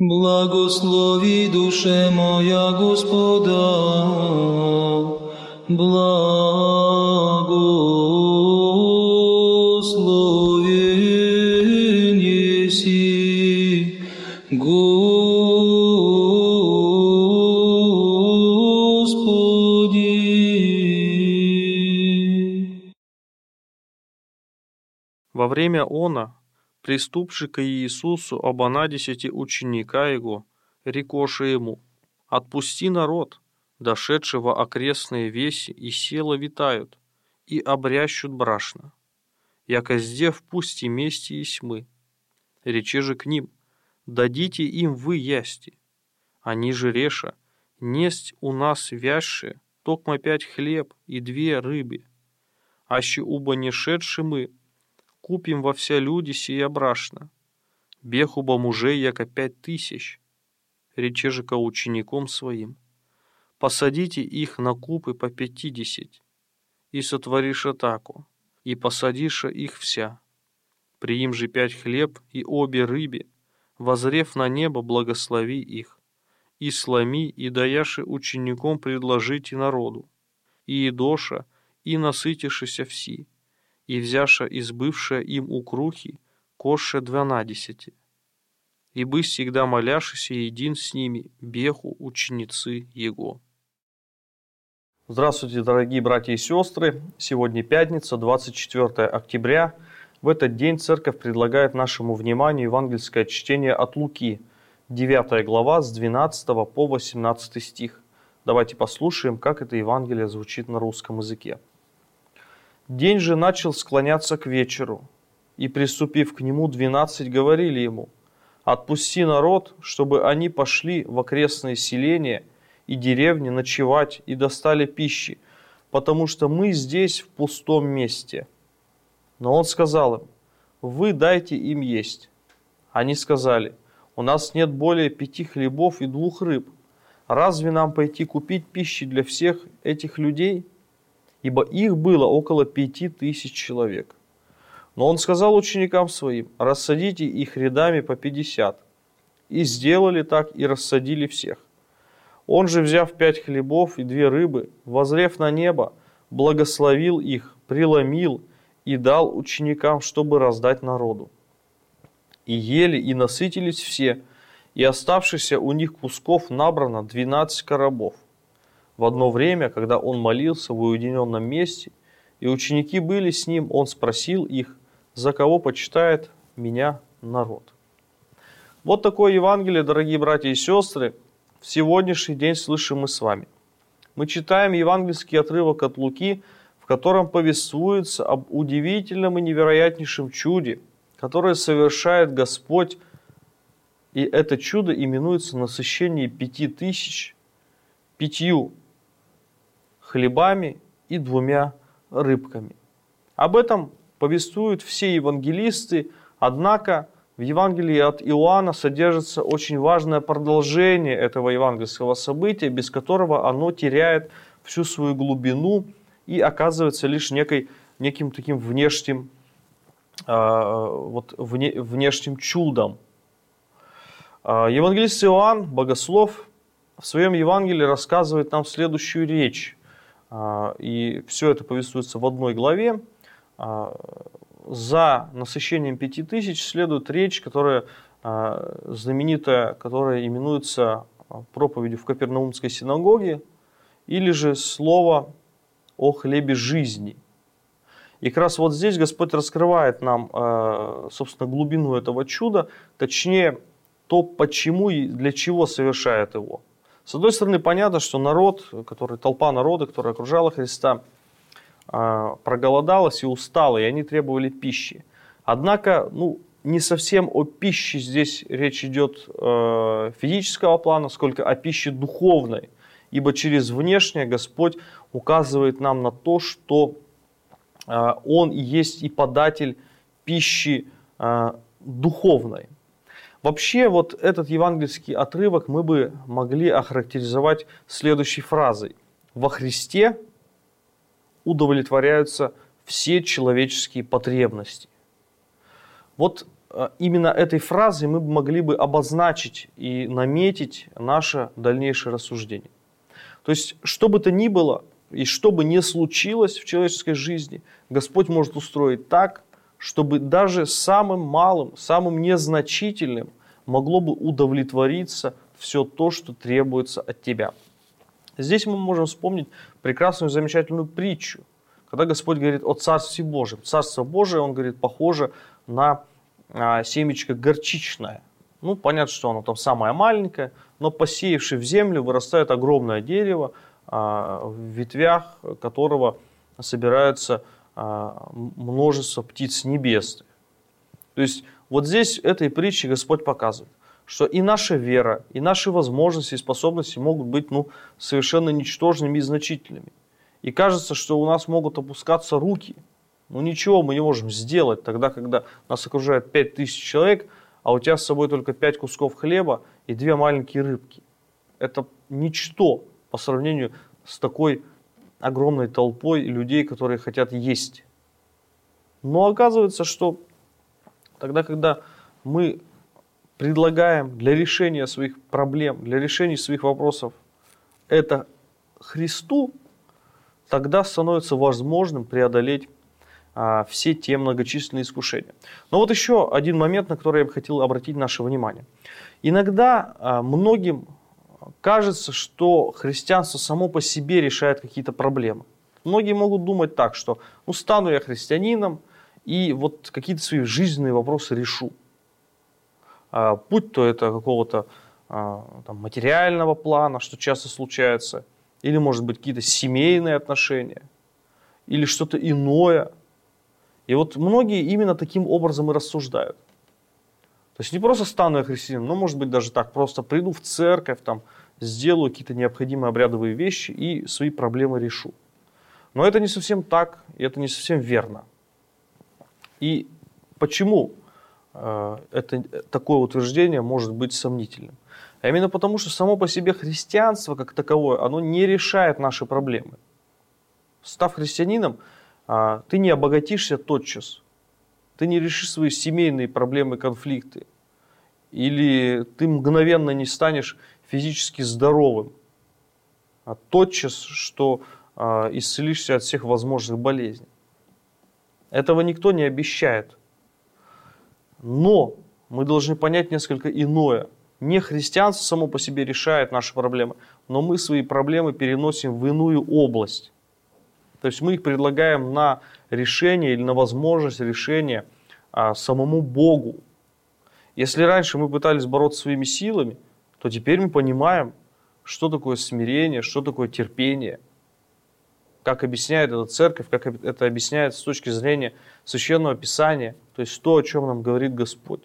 Благослови, душе моя, Господа, благословен еси, Господи. Во время она, приступши к Иисусу об 10 ученика Его, рекоши Ему: «Отпусти народ, дошедшего окрестные веси, и села витают, и обрящут брашно. Яко здев пусти мести есть мы. Рече же к ним: дадите им вы ясти. Они же реша: несть у нас вящие, токмо 5 хлеб и 2 рыбы. Аще уба не шедши мы, купим во вся люди сия брашна. Бег уба мужей, яко 5000. Рече же ко ученикам своим: посадите их на купы по 50, и сотвориша тако, и посадиша их вся. Приим же 5 хлеб и обе рыбе, возрев на небо, благослови их, и сломи, и даяши ученикам предложите народу, и едоша, и насытишися все, и взяша избывшая им укрухи, коше 12. И бы всегда моляшися един с ними, беху ученицы Его». Здравствуйте, дорогие братья и сестры! Сегодня пятница, 24 октября. В этот день Церковь предлагает нашему вниманию евангельское чтение от Луки, 9 глава, с 12 по 18 стих. Давайте послушаем, как это Евангелие звучит на русском языке. «День же начал склоняться к вечеру, и, приступив к нему, 12 говорили ему: отпусти народ, чтобы они пошли в окрестные селения и деревни ночевать и достали пищи, потому что мы здесь в пустом месте». Но он сказал им: вы дайте им есть. Они сказали: у нас нет более 5 хлебов и 2 рыб. Разве нам пойти купить пищи для всех этих людей? Ибо их было около 5000 человек. Но он сказал ученикам своим: рассадите их рядами по 50. И сделали так, и рассадили всех. Он же, взяв 5 хлебов и 2 рыбы, воззрев на небо, благословил их, преломил и дал ученикам, чтобы раздать народу. И ели, и насытились все, и оставшихся у них кусков набрано 12 коробов. В одно время, когда он молился в уединенном месте, и ученики были с ним, он спросил их: за кого почитает меня народ? Вот такое Евангелие, дорогие братья и сестры, в сегодняшний день слышим мы с вами. Мы читаем евангельский отрывок от Луки, в котором повествуется об удивительном и невероятнейшем чуде, которое совершает Господь, и это чудо именуется насыщение 5000 5 хлебами и 2 рыбками. Об этом повествуют все евангелисты, однако в Евангелии от Иоанна содержится очень важное продолжение этого евангельского события, без которого оно теряет всю свою глубину и оказывается лишь неким таким внешним чудом. Евангелист Иоанн, богослов, в своем Евангелии рассказывает нам следующую речь. И все это повествуется в одной главе. За насыщением 5000 следует речь, которая знаменитая, которая именуется проповедью в Капернаумской синагоге, или же слово о хлебе жизни. И как раз вот здесь Господь раскрывает нам, собственно, глубину этого чуда, точнее, то, почему и для чего совершает его. С одной стороны, понятно, что толпа народа, которая окружала Христа, проголодалась и устала, и они требовали пищи. Однако, не совсем о пище здесь речь идет физического плана, сколько о пище духовной. Ибо через внешнее Господь указывает нам на то, что Он и есть и податель пищи духовной. Вообще, вот этот евангельский отрывок мы бы могли охарактеризовать следующей фразой: во Христе удовлетворяются все человеческие потребности. Вот именно этой фразой мы могли бы обозначить и наметить наше дальнейшее рассуждение. То есть, что бы то ни было, и что бы ни случилось в человеческой жизни, Господь может устроить так, чтобы даже самым малым, самым незначительным могло бы удовлетвориться все то, что требуется от тебя. Здесь мы можем вспомнить прекрасную, замечательную притчу, когда Господь говорит о Царстве Божьем. Царство Божие, Он говорит, похоже на семечко горчичное. Ну, понятно, что оно там самое маленькое, но посеявши в землю, вырастает огромное дерево, в ветвях которого собираются множество птиц небесных. То есть вот здесь в этой притче Господь показывает, что и наша вера, и наши возможности и способности могут быть совершенно ничтожными и значительными. И кажется, что у нас могут опускаться руки. Ничего мы не можем сделать тогда, когда нас окружает 5000 человек, а у тебя с собой только 5 кусков хлеба и 2 маленькие рыбки. Это ничто по сравнению с такой огромной толпой людей, которые хотят есть. Но оказывается, что тогда, когда мы предлагаем для решения своих проблем, для решения своих вопросов это Христу, тогда становится возможным преодолеть все те многочисленные искушения. Но вот еще один момент, на который я бы хотел обратить наше внимание. Иногда многим кажется, что христианство само по себе решает какие-то проблемы. Многие могут думать так, что стану я христианином и вот какие-то свои жизненные вопросы решу. Будь то это какого-то материального плана, что часто случается, или, может быть, какие-то семейные отношения, или что-то иное. И вот многие именно таким образом и рассуждают. То есть не просто стану я христианином, но, может быть, даже так, просто приду в церковь, сделаю какие-то необходимые обрядовые вещи и свои проблемы решу. Но это не совсем так, и это не совсем верно. И почему такое утверждение может быть сомнительным? А именно потому, что само по себе христианство как таковое, оно не решает наши проблемы. Став христианином, ты не обогатишься тотчас, ты не решишь свои семейные проблемы, конфликты, или ты мгновенно не станешь физически здоровым, а тотчас, что исцелишься от всех возможных болезней. Этого никто не обещает. Но мы должны понять несколько иное. Не христианство само по себе решает наши проблемы, но мы свои проблемы переносим в иную область. То есть мы их предлагаем на решение или на возможность решения самому Богу. Если раньше мы пытались бороться своими силами, то теперь мы понимаем, что такое смирение, что такое терпение. Как объясняет эта церковь, как это объясняется с точки зрения Священного Писания, то есть то, о чем нам говорит Господь.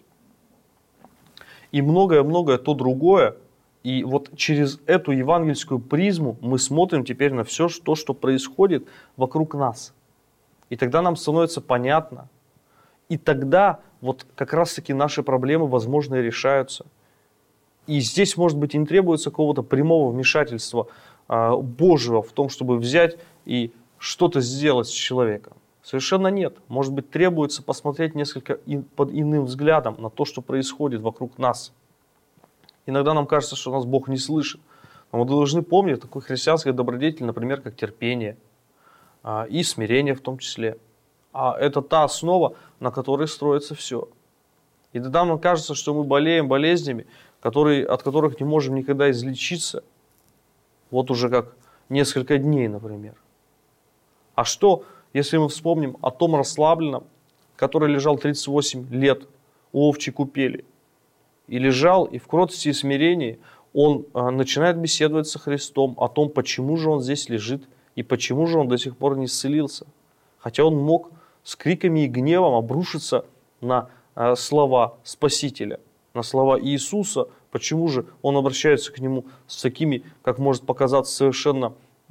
И многое-многое то другое. И вот через эту евангельскую призму мы смотрим теперь на все то, что происходит вокруг нас. И тогда нам становится понятно. И тогда вот как раз-таки наши проблемы, возможно, и решаются. И здесь, может быть, и не требуется какого-то прямого вмешательства Божьего в том, чтобы взять и что-то сделать с человеком. Совершенно нет. Может быть, требуется посмотреть несколько под иным взглядом на то, что происходит вокруг нас. Иногда нам кажется, что нас Бог не слышит. Но мы должны помнить такой христианский добродетель, например, как терпение и смирение в том числе. А это та основа, на которой строится все. И тогда нам кажется, что мы болеем болезнями, от которых не можем никогда излечиться. Вот уже как несколько дней, например. А что, если мы вспомним о том расслабленном, который лежал 38 лет у овчьей купели? И лежал, и в кротости и смирении он начинает беседовать со Христом о том, почему же он здесь лежит и почему же он до сих пор не исцелился. Хотя он мог с криками и гневом обрушиться на слова Спасителя, на слова Иисуса. Почему же он обращается к нему с такими, как может показаться, совершенно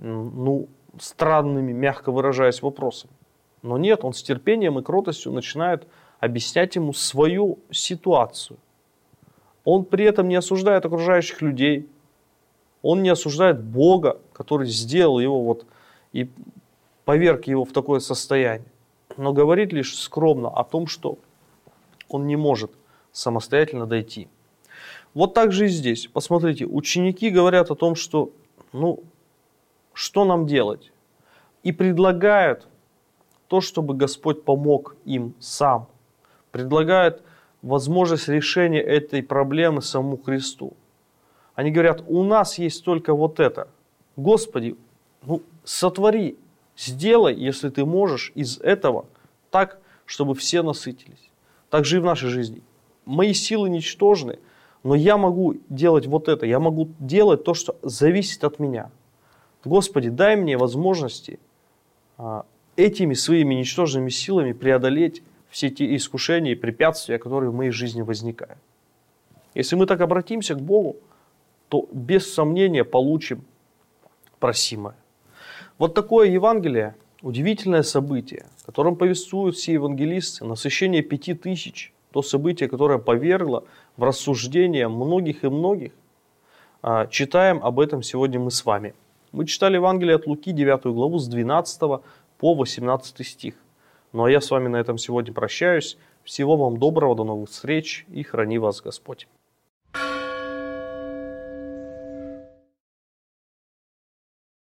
странными, мягко выражаясь, вопросами? Но нет, он с терпением и кротостью начинает объяснять ему свою ситуацию. Он при этом не осуждает окружающих людей. Он не осуждает Бога, который сделал его и поверг его в такое состояние. Но говорит лишь скромно о том, что он не может самостоятельно дойти. Вот так же и здесь. Посмотрите, ученики говорят о том, что, что нам делать? И предлагают то, чтобы Господь помог им сам. Предлагают возможность решения этой проблемы самому Христу. Они говорят, у нас есть только вот это. Господи, сотвори, сделай, если ты можешь, из этого так, чтобы все насытились. Так же и в нашей жизни. Мои силы ничтожны, но я могу делать вот это. Я могу делать то, что зависит от меня. Господи, дай мне возможности этими своими ничтожными силами преодолеть все те искушения и препятствия, которые в моей жизни возникают. Если мы так обратимся к Богу, то без сомнения получим просимое. Вот такое Евангелие, удивительное событие, о котором повествуют все евангелисты, насыщение 5000, то событие, которое повергло в рассуждение многих и многих. Читаем об этом сегодня мы с вами. Мы читали Евангелие от Луки, 9 главу, с 12 по 18 стих. Ну а я с вами на этом сегодня прощаюсь. Всего вам доброго, до новых встреч и храни вас Господь.